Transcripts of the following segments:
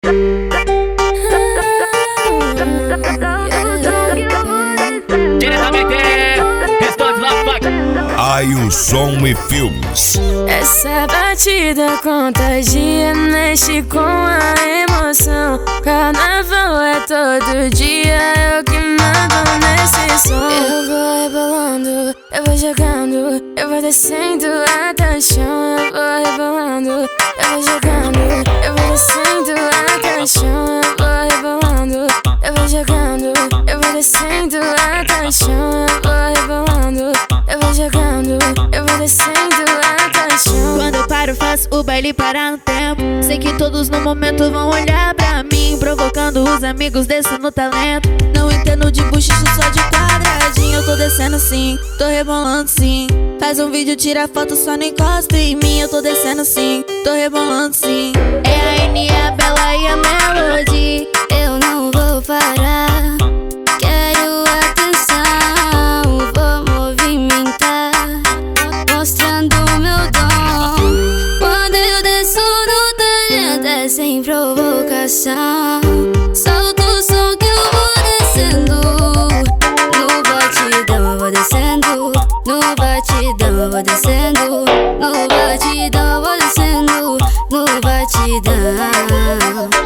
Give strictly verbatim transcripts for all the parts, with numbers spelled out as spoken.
Ailson e Filmes. Essa batida contagia, mexe com a emoção. Carnaval é todo dia, eu que mando nesse som. Eu vou rebolando, eu vou jogando, eu vou descendo até o chão. Eu vou rebolando, eu vou jogando, eu vou descendo até o chão. Eu vou rebolando, eu vou jogando, eu vou descendo até o chão. Eu vou rebolando, eu vou jogando, eu vou descendo até o chão. Quando eu paro, faço o baile parar no tempo. Sei que todos no momento vão olhar pra mim, provocando os amigos, desço no talento. Não entendo de buchicho, só de quadradinho. Eu tô descendo sim, tô rebolando sim. Faz um vídeo, tira foto, só não encosta em mim. Eu tô descendo sim, tô rebolando sim. É a N, a Bela e a Melody. Eu não vou parar, quero atenção, vou movimentar, mostrando meu dom. Quando eu desço no talento é sem provocação. Solto o som que eu vou descendo, no batidão eu vou descendo, no batidão eu vou descendo, no batidão eu vou descendo, no batidão.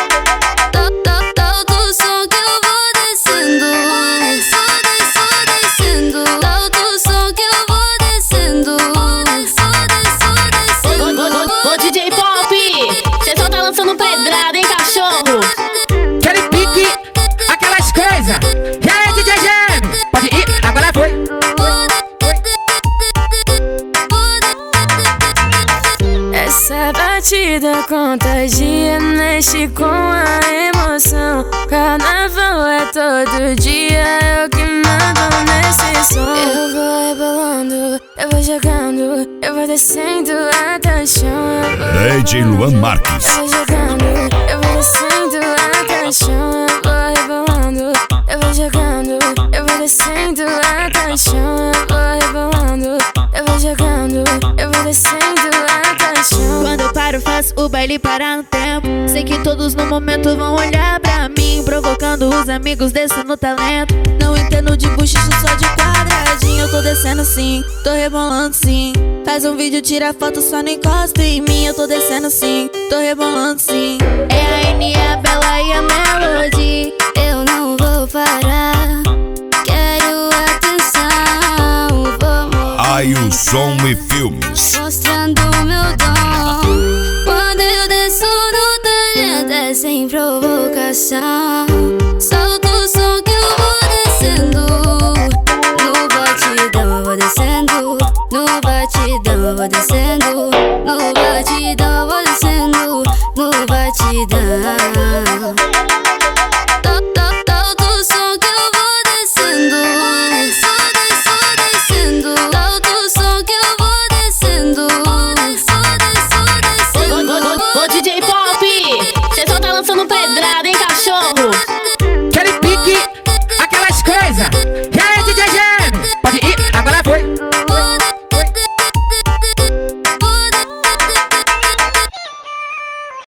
Pedrada, hein, cachorro? Aquele pique, aquelas coisas. E aí, D J Gêmeo? Pode ir, agora foi. Essa batida contagia, mexe com a emoção. Carnaval é todo dia, eu que mando nesse som. Eu vou rebolando, eu vou jogando, eu vou descendo até o chão. D J Luan Marques. Eu vou jogando, eu vou descendo até o chão. Eu vou rebolando, eu vou jogando, eu vou descendo até o chão. Eu vou rebolando, eu vou jogando, eu vou descendo até o chão. Quando eu paro, faço o baile parar no tempo. Sei que todos no momento vão olhar pra mim, provocando os amigos, desço no talento. Não entendo de buchicho, só de quadradinho. Eu tô descendo sim, tô rebolando sim. Faz um vídeo, tira foto, só não encosta em mim. Eu tô descendo sim, tô rebolando sim. É a N, a Bela e a Melody. Eu não vou parar, quero atenção, vou Ailson e Filmes. mostrando meu dom. Quando eu desço no talento é sem provocação. Solto o som que eu vou descendo, no batidão eu vou descendo, no batidão eu vou descendo, no batidão eu vou descendo, no batidão.